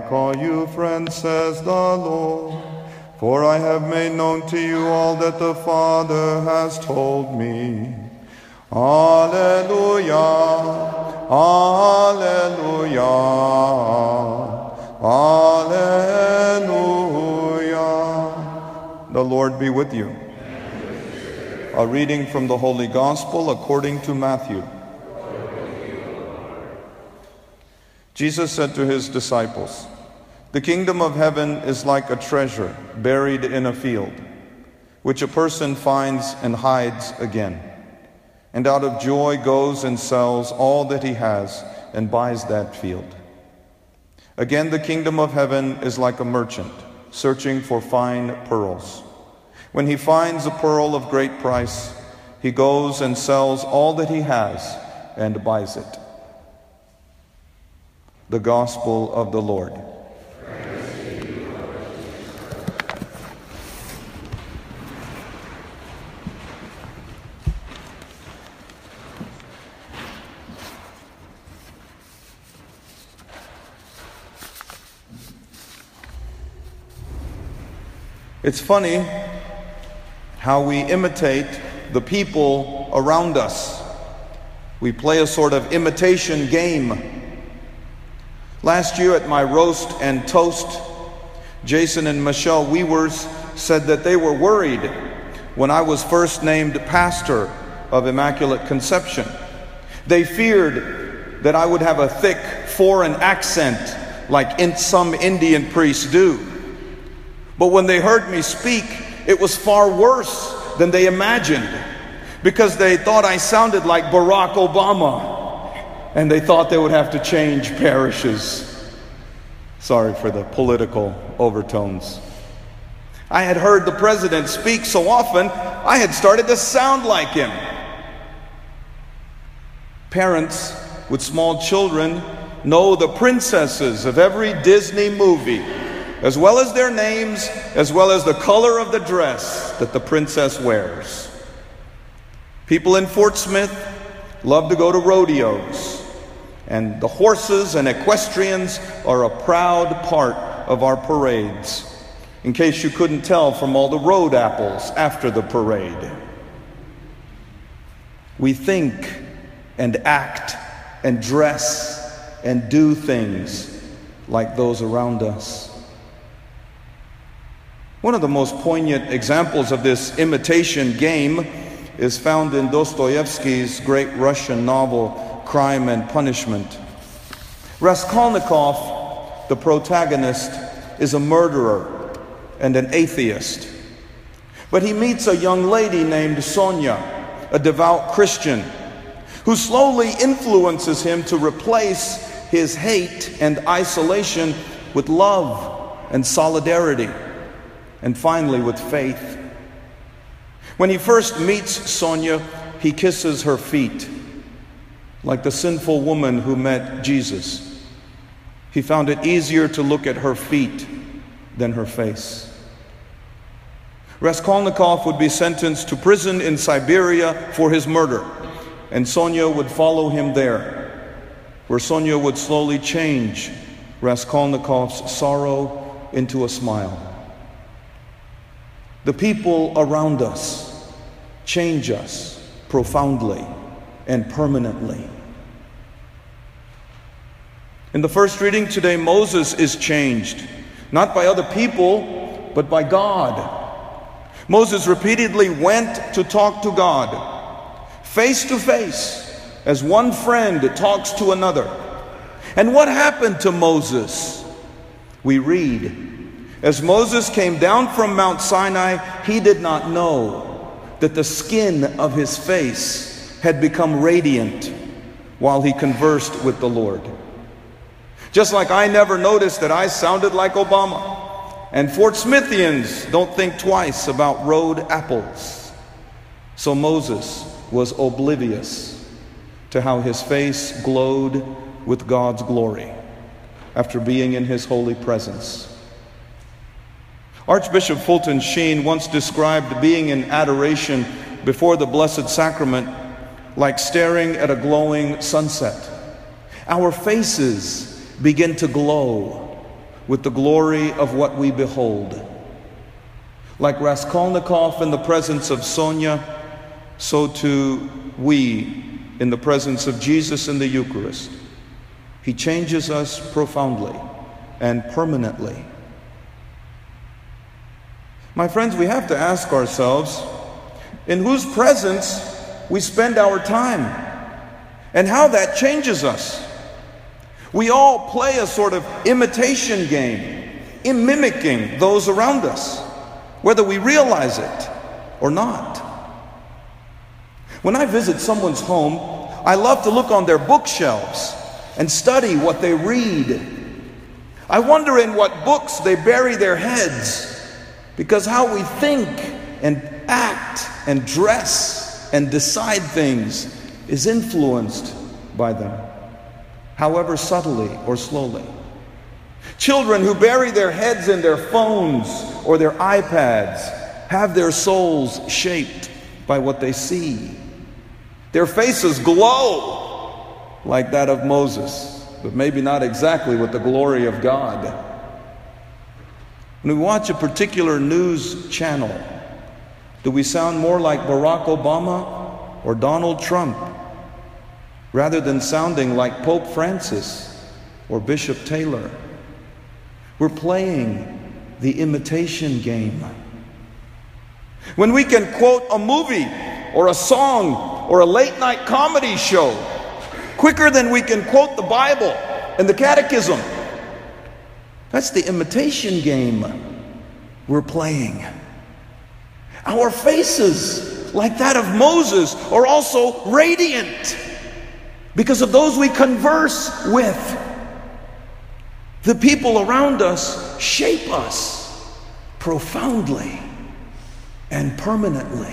call you friend, says the Lord, for I have made known to you all that the Father has told me. Alleluia, alleluia, alleluia. The Lord be with you. A reading from the Holy Gospel according to Matthew. Jesus said to his disciples, "The kingdom of heaven is like a treasure buried in a field, which a person finds and hides again, and out of joy goes and sells all that he has and buys that field. Again, the kingdom of heaven is like a merchant searching for fine pearls. When he finds a pearl of great price, he goes and sells all that he has and buys it." The Gospel of the Lord. It's funny how we imitate the people around us. We play a sort of imitation game. Last year at my roast and toast, Jason and Michelle Weavers said that they were worried when I was first named pastor of Immaculate Conception. They feared that I would have a thick foreign accent like some Indian priests do. But when they heard me speak, it was far worse than they imagined, because they thought I sounded like Barack Obama, and they thought they would have to change parishes. Sorry for the political overtones. I had heard the president speak so often, I had started to sound like him. Parents with small children know the princesses of every Disney movie, as well as their names, as well as the color of the dress that the princess wears. People in Fort Smith love to go to rodeos, and the horses and equestrians are a proud part of our parades, in case you couldn't tell from all the road apples after the parade. We think and act and dress and do things like those around us. One of the most poignant examples of this imitation game is found in Dostoevsky's great Russian novel, Crime and Punishment. Raskolnikov, the protagonist, is a murderer and an atheist. But he meets a young lady named Sonia, a devout Christian, who slowly influences him to replace his hate and isolation with love and solidarity, and finally with faith. When he first meets Sonia, he kisses her feet, like the sinful woman who met Jesus. He found it easier to look at her feet than her face. Raskolnikov would be sentenced to prison in Siberia for his murder, and Sonia would follow him there, where Sonia would slowly change Raskolnikov's sorrow into a smile. The people around us change us profoundly and permanently. In the first reading today, Moses is changed, not by other people, but by God. Moses repeatedly went to talk to God, face to face, as one friend talks to another. And what happened to Moses? We read, as Moses came down from Mount Sinai, he did not know that the skin of his face had become radiant while he conversed with the Lord. Just like I never noticed that I sounded like Obama, and Fort Smithians don't think twice about road apples, so Moses was oblivious to how his face glowed with God's glory after being in his holy presence. Archbishop Fulton Sheen once described being in adoration before the Blessed Sacrament like staring at a glowing sunset. Our faces begin to glow with the glory of what we behold. Like Raskolnikov in the presence of Sonia, so too we in the presence of Jesus in the Eucharist. He changes us profoundly and permanently. My friends, we have to ask ourselves, in whose presence we spend our time and how that changes us. We all play a sort of imitation game in mimicking those around us, whether we realize it or not. When I visit someone's home, I love to look on their bookshelves and study what they read. I wonder in what books they bury their heads, because how we think and act and dress and decide things is influenced by them, however subtly or slowly. Children who bury their heads in their phones or their iPads have their souls shaped by what they see. Their faces glow like that of Moses, but maybe not exactly with the glory of God. When we watch a particular news channel, do we sound more like Barack Obama or Donald Trump, rather than sounding like Pope Francis or Bishop Taylor? We're playing the imitation game. When we can quote a movie or a song or a late-night comedy show quicker than we can quote the Bible and the Catechism, that's the imitation game we're playing. Our faces, like that of Moses, are also radiant because of those we converse with. The people around us shape us profoundly and permanently.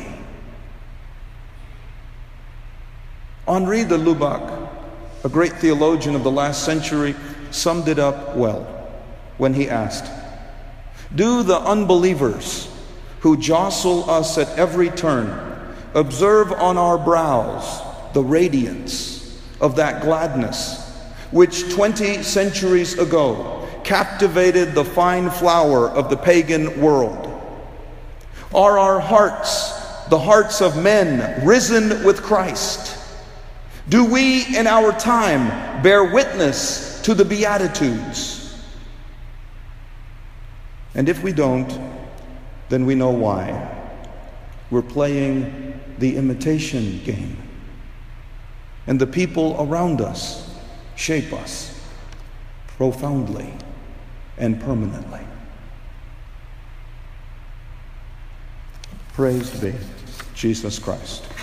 Henri de Lubac, a great theologian of the last century, summed it up well when he asked, "Do the unbelievers who jostle us at every turn observe on our brows the radiance of that gladness which 20 centuries ago captivated the fine flower of the pagan world? Are our hearts the hearts of men risen with Christ? Do we in our time bear witness to the Beatitudes? And if we don't, then we know why. We're playing the imitation game. And the people around us shape us profoundly and permanently. Praise be Jesus Christ.